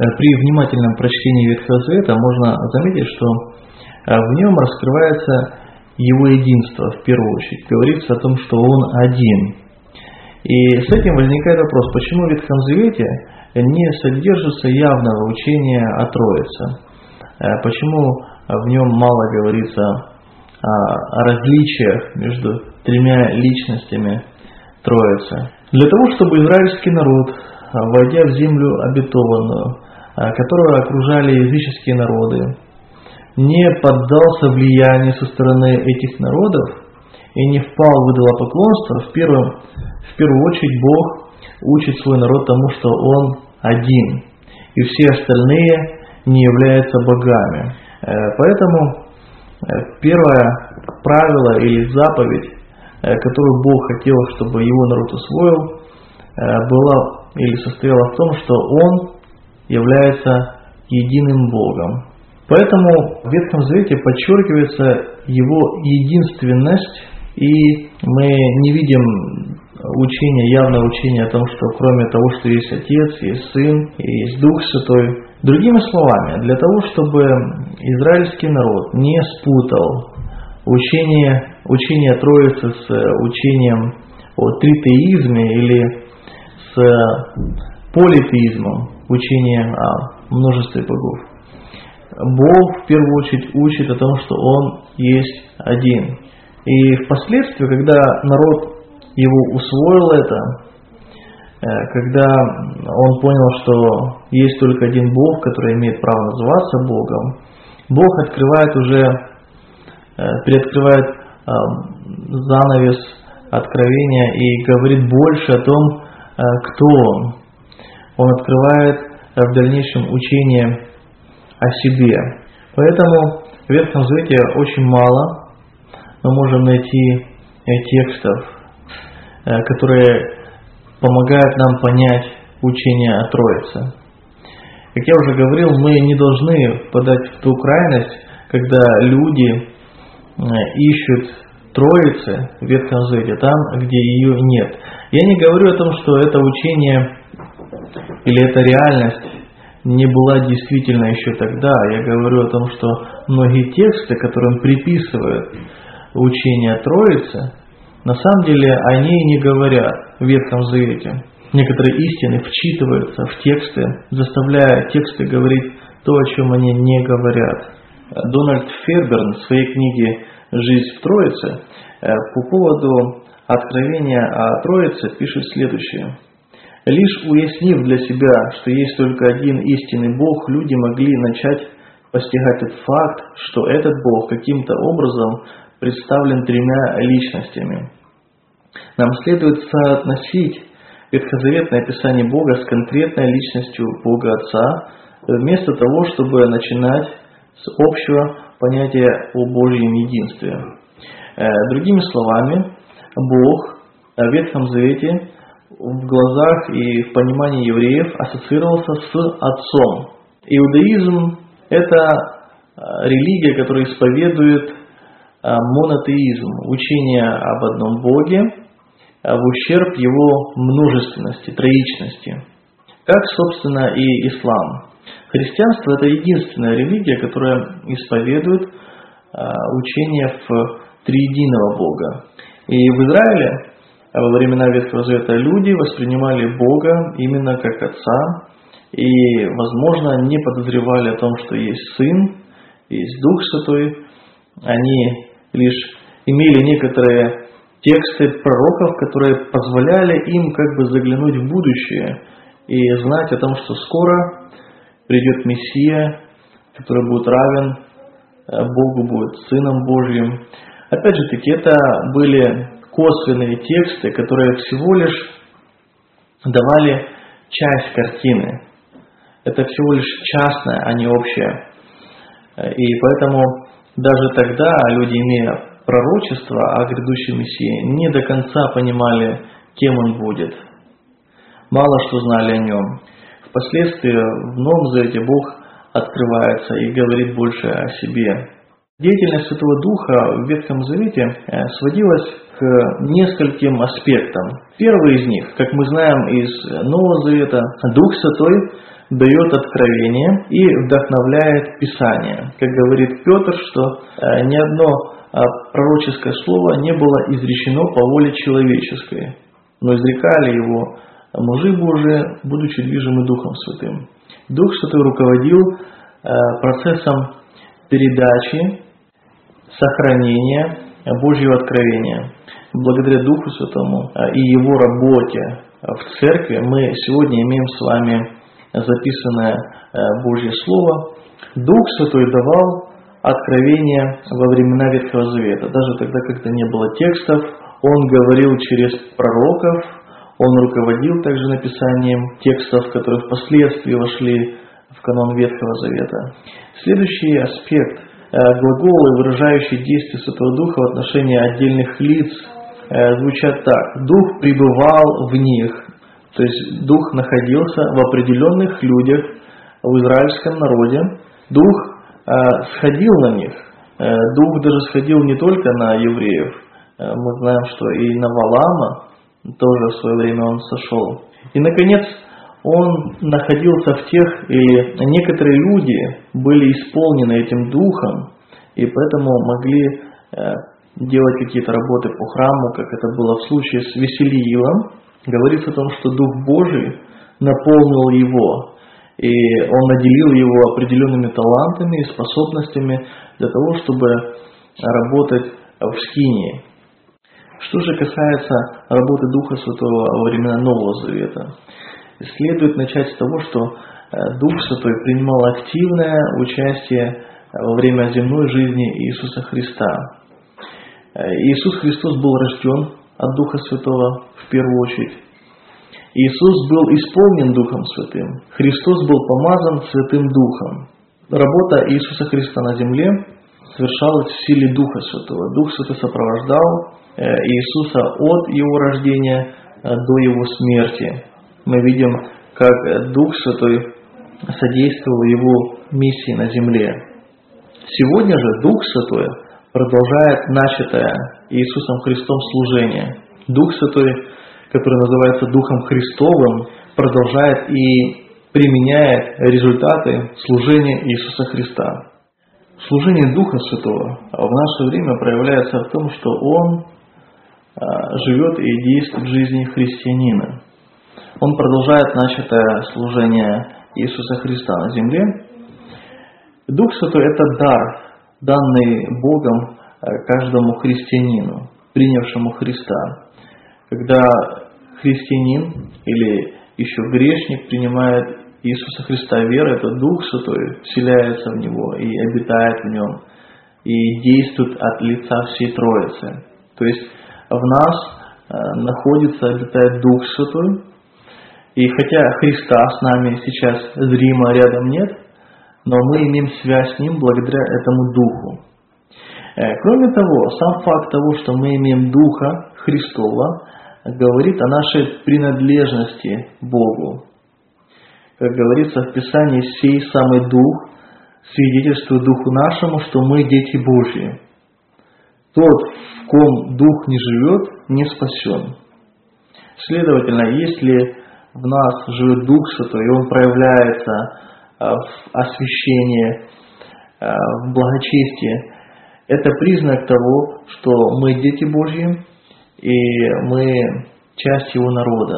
При внимательном прочтении Ветхого Завета можно заметить, что в нем раскрывается его единство в первую очередь. Говорится о том, что он один. И с этим возникает вопрос, почему в Ветхом Завете не содержится явного учения о Троице? Почему в нем мало говорится о различиях между тремя личностями Троицы? Для того, чтобы израильский народ, войдя в землю обетованную, которую окружали языческие народы, не поддался влиянию со стороны этих народов и не впал в идолопоклонство, в первую очередь Бог учит свой народ тому, что Он один, и все остальные не являются богами. Поэтому первое правило или заповедь, которую Бог хотел, чтобы его народ усвоил, была или состояла в том, что Он является единым Богом. Поэтому в Ветхом Завете подчеркивается его единственность, и мы не видим явного учения о том, что кроме того, что есть Отец, есть Сын, есть Дух Святой. Другими словами, для того, чтобы израильский народ не спутал учение Троицы с учением о тритеизме или с политеизмом, учение о множестве богов, Бог в первую очередь учит о том, что Он есть один. И впоследствии, когда народ его усвоил это, когда он понял, что есть только один Бог, который имеет право называться Богом, Бог приоткрывает занавес откровения и говорит больше о том, кто Он. Он открывает в дальнейшем учение о себе. Поэтому в Ветхом Завете очень мало мы можем найти текстов, которые помогают нам понять учение о Троице. Как я уже говорил, мы не должны впадать в ту крайность, когда люди ищут Троицы в Ветхом Завете там, где ее нет. Я не говорю о том, что это учение или эта реальность не была действительно еще тогда. Я говорю о том, что многие тексты, которым приписывают учение о Троице, на самом деле они не говорят в Ветхом Завете. Некоторые истины вчитываются в тексты, заставляя тексты говорить то, о чем они не говорят. Дональд Ферберн в своей книге «Жизнь в Троице» по поводу откровения о Троице пишет следующее. «Лишь уяснив для себя, что есть только один истинный Бог, люди могли начать постигать этот факт, что этот Бог каким-то образом представлен тремя личностями. Нам следует соотносить ветхозаветное описание Бога с конкретной личностью Бога Отца, вместо того, чтобы начинать с общего понятия о Божьем единстве. Другими словами, Бог в Ветхом Завете в глазах и в понимании евреев ассоциировался с Отцом. Иудаизм – это религия, которая исповедует монотеизм, учение об одном Боге, в ущерб его множественности, троичности. Как, собственно, и ислам. Христианство – это единственная религия, которая исповедует учение в триединого Бога. И в Израиле во времена Ветхого Завета люди воспринимали Бога именно как Отца и, возможно, не подозревали о том, что есть Сын, есть Дух Святой. Они лишь имели некоторые тексты пророков, которые позволяли им как бы заглянуть в будущее и знать о том, что скоро придет Мессия, который будет равен Богу, будет Сыном Божьим. Опять же таки, это были косвенные тексты, которые всего лишь давали часть картины. Это всего лишь частное, а не общее. И поэтому даже тогда люди, имея пророчество о грядущем Мессии, не до конца понимали, кем он будет. Мало что знали о нем. Впоследствии в Новом Завете Бог открывается и говорит больше о себе. Деятельность Святого Духа в Ветхом Завете сводилась к нескольким аспектам. Первый из них, как мы знаем из Нового Завета, Дух Святой дает откровение и вдохновляет Писание. Как говорит Петр, что ни одно пророческое слово не было изречено по воле человеческой, но изрекали его мужи Божии, будучи движимы Духом Святым. Дух Святой руководил процессом передачи, сохранения Божьего откровения. Благодаря Духу Святому и Его работе в церкви мы сегодня имеем с вами записанное Божье Слово. Дух Святой давал откровение во времена Ветхого Завета. Даже тогда, когда не было текстов, Он говорил через пророков, Он руководил также написанием текстов, которые впоследствии вошли в канон Ветхого Завета. Следующий аспект – глаголы, выражающие действие Святого Духа в отношении отдельных лиц, звучат так. Дух пребывал в них, то есть Дух находился в определенных людях в израильском народе. Дух сходил на них. Дух даже сходил не только на евреев. Мы знаем, что и на Валаама тоже в свое время он сошел. И, наконец, он находился в тех, или некоторые люди были исполнены этим Духом, и поэтому могли делать какие-то работы по храму, как это было в случае с Веселиилом. Говорится о том, что Дух Божий наполнил его, и он наделил его определенными талантами и способностями для того, чтобы работать в скинии. Что же касается работы Духа Святого во времена Нового Завета, следует начать с того, что Дух Святой принимал активное участие во время земной жизни Иисуса Христа. Иисус Христос был рожден от Духа Святого в первую очередь. Иисус был исполнен Духом Святым. Христос был помазан Святым Духом. Работа Иисуса Христа на земле совершалась в силе Духа Святого. Дух Святой сопровождал Иисуса от Его рождения до Его смерти. Мы видим, как Дух Святой содействовал Его миссии на земле. Сегодня же Дух Святой продолжает начатое Иисусом Христом служение. Дух Святой, который называется Духом Христовым, продолжает и применяет результаты служения Иисуса Христа. Служение Духа Святого в наше время проявляется в том, что Он живет и действует в жизни христианина. Он продолжает начатое служение Иисуса Христа на земле. Дух Святой – это дар, данный Богом каждому христианину, принявшему Христа. Когда христианин или еще грешник принимает Иисуса Христа верой, то Дух Святой вселяется в него и обитает в нем, и действует от лица всей Троицы. То есть в нас находится, обитает Дух Святой, и хотя Христа с нами сейчас зримо рядом нет, но мы имеем связь с Ним благодаря этому Духу. Кроме того, сам факт того, что мы имеем Духа Христова, говорит о нашей принадлежности Богу. Как говорится в Писании, сей самый Дух свидетельствует Духу нашему, что мы дети Божьи. Тот, в ком Дух не живет, не спасен. Следовательно, если в нас живет Дух Святой, и Он проявляется в освящении, в благочестии, это признак того, что мы дети Божьи, и мы часть Его народа.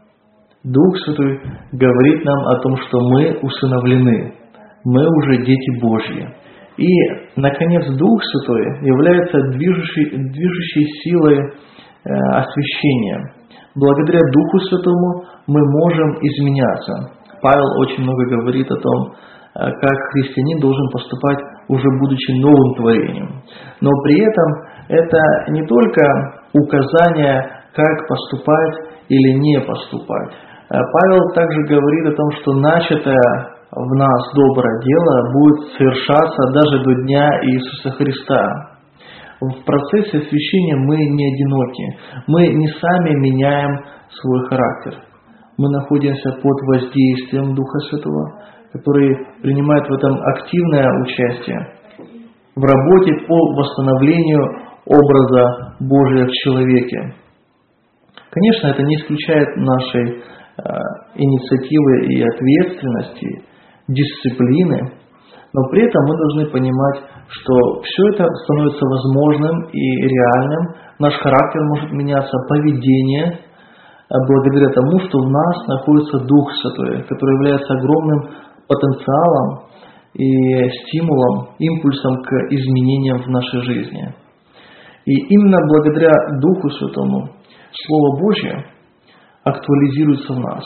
Дух Святой говорит нам о том, что мы усыновлены, мы уже дети Божьи. И, наконец, Дух Святой является движущей силой освящения. Благодаря Духу Святому мы можем изменяться. Павел очень много говорит о том, как христианин должен поступать, уже будучи новым творением. Но при этом это не только указание, как поступать или не поступать. Павел также говорит о том, что начатое в нас доброе дело будет совершаться даже до дня Иисуса Христа. В процессе освящения мы не одиноки. Мы не сами меняем свой характер. Мы находимся под воздействием Духа Святого, который принимает в этом активное участие в работе по восстановлению образа Божия в человеке. Конечно, это не исключает нашей инициативы и ответственности, дисциплины, но при этом мы должны понимать, что все это становится возможным и реальным. Наш характер может меняться, поведение, благодаря тому, что в нас находится Дух Святой, который является огромным потенциалом и стимулом, импульсом к изменениям в нашей жизни. И именно благодаря Духу Святому Слово Божье актуализируется в нас.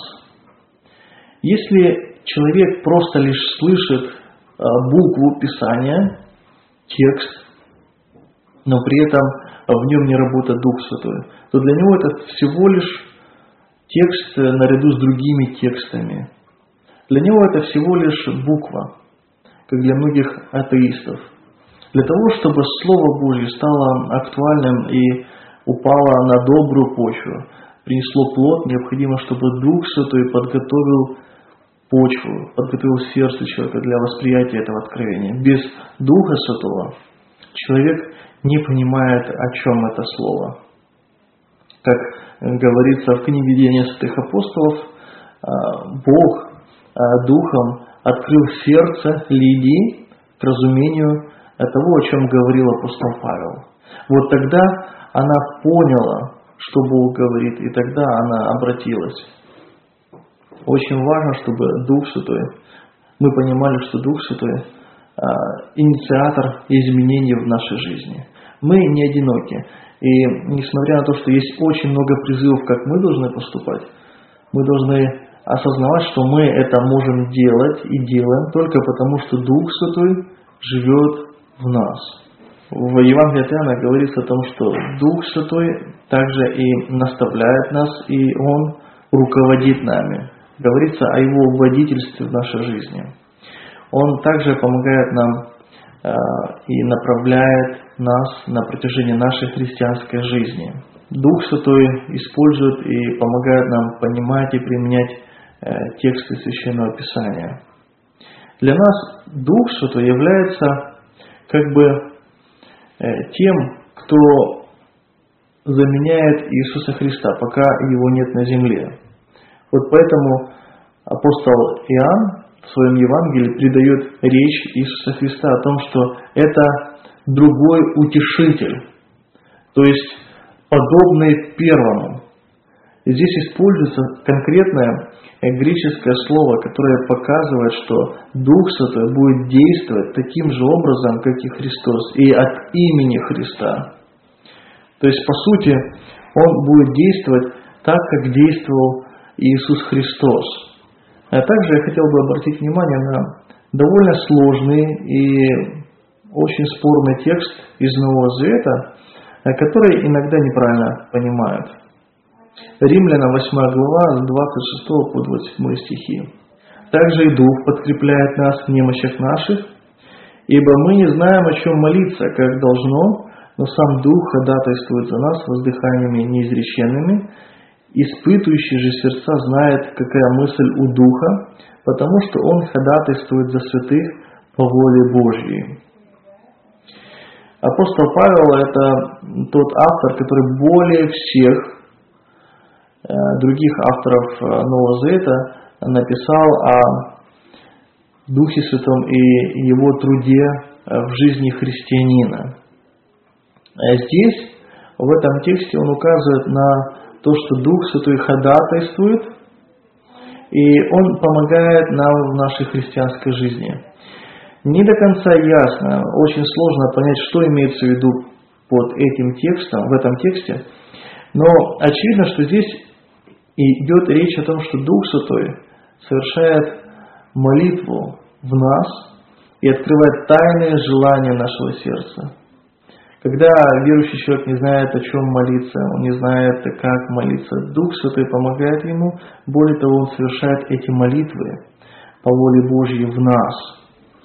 Если человек просто лишь слышит букву Писания, текст, но при этом в нем не работает Дух Святой, то для него это всего лишь текст наряду с другими текстами. Для него это всего лишь буква, как для многих атеистов. Для того, чтобы Слово Божье стало актуальным и упало на добрую почву, принесло плод, необходимо, чтобы Дух Святой подготовил почву, подготовил сердце человека для восприятия этого откровения. Без Духа Святого человек не понимает, о чем это слово. Как говорится в книге «Деяния святых апостолов», Бог Духом открыл сердце Лидии к разумению того, о чем говорил апостол Павел. Вот тогда она поняла, что Бог говорит, и тогда она обратилась. Очень важно, чтобы Дух Святой, мы понимали, что Дух Святой инициатор изменений в нашей жизни. Мы не одиноки. И несмотря на то, что есть очень много призывов, как мы должны поступать, мы должны осознавать, что мы это можем делать и делаем только потому, что Дух Святой живет в нас. В Евангелии от Иоанна говорится о том, что Дух Святой также и наставляет нас, и Он руководит нами. Говорится о Его водительстве в нашей жизни. Он также помогает нам и направляет нас на протяжении нашей христианской жизни. Дух Святой использует и помогает нам понимать и применять тексты Священного Писания. Для нас Дух Святой является как бы тем, кто заменяет Иисуса Христа, пока Его нет на земле. Вот поэтому апостол Иоанн в своем Евангелии придает речь Иисуса Христа о том, что это другой утешитель, то есть подобный первому. И здесь используется конкретное греческое слово, которое показывает, что Дух Святой будет действовать таким же образом, как и Христос, и от имени Христа. То есть, по сути, Он будет действовать так, как действовал Иисус Христос. А также я хотел бы обратить внимание на довольно сложный и очень спорный текст из Нового Завета, который иногда неправильно понимают. Римлянам 8 глава с 26 по 27 стихи. «Также и Дух подкрепляет нас в немощах наших, ибо мы не знаем, о чем молиться, как должно, но сам Дух ходатайствует за нас воздыханиями неизреченными, испытывающий же сердца знает, какая мысль у Духа, потому что Он ходатайствует за святых по воле Божьей». Апостол Павел – это тот автор, который более всех других авторов Нового Завета написал о Духе Святом и Его труде в жизни христианина. Здесь, в этом тексте, он указывает на то, что Дух Святой ходатайствует, и Он помогает нам в нашей христианской жизни. Не до конца ясно, очень сложно понять, что имеется в виду под этим текстом, в этом тексте, но очевидно, что здесь идет речь о том, что Дух Святой совершает молитву в нас и открывает тайные желания нашего сердца. Когда верующий человек не знает, о чем молиться, он не знает, как молиться, Дух Святой помогает ему, более того, Он совершает эти молитвы по воле Божьей в нас.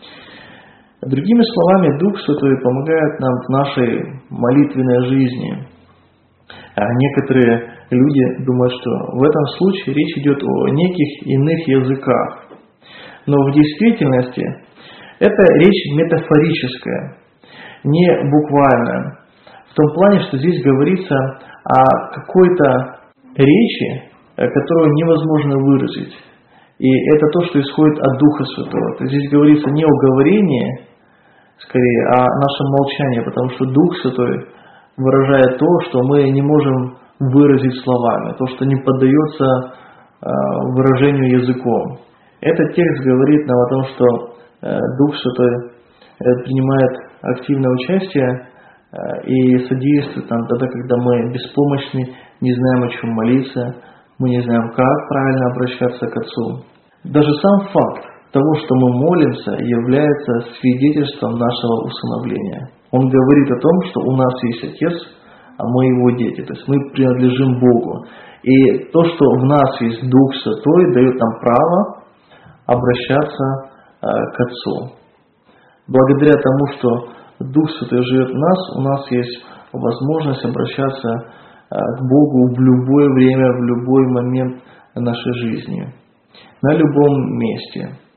Другими словами, Дух Святой помогает нам в нашей молитвенной жизни. А некоторые люди думают, что в этом случае речь идет о неких иных языках. Но в действительности это речь метафорическая, не буквальная. В том плане, что здесь говорится о какой-то речи, которую невозможно выразить. И это то, что исходит от Духа Святого. То есть здесь говорится не о говорении, скорее, а о нашем молчании, потому что Дух Святой выражает то, что мы не можем выразить словами, то, что не поддается выражению языком. Этот текст говорит нам о том, что Дух Святой принимает активное участие и содействует нам тогда, когда мы беспомощны, не знаем, о чем молиться, мы не знаем, как правильно обращаться к Отцу. Даже сам факт того, что мы молимся, является свидетельством нашего усыновления. Он говорит о том, что у нас есть Отец, а мы Его дети, то есть мы принадлежим Богу. И то, что в нас есть Дух Святой, дает нам право обращаться к Отцу. Благодаря тому, что Дух Святой живет в нас, у нас есть возможность обращаться к Богу в любое время, в любой момент нашей жизни, на любом месте.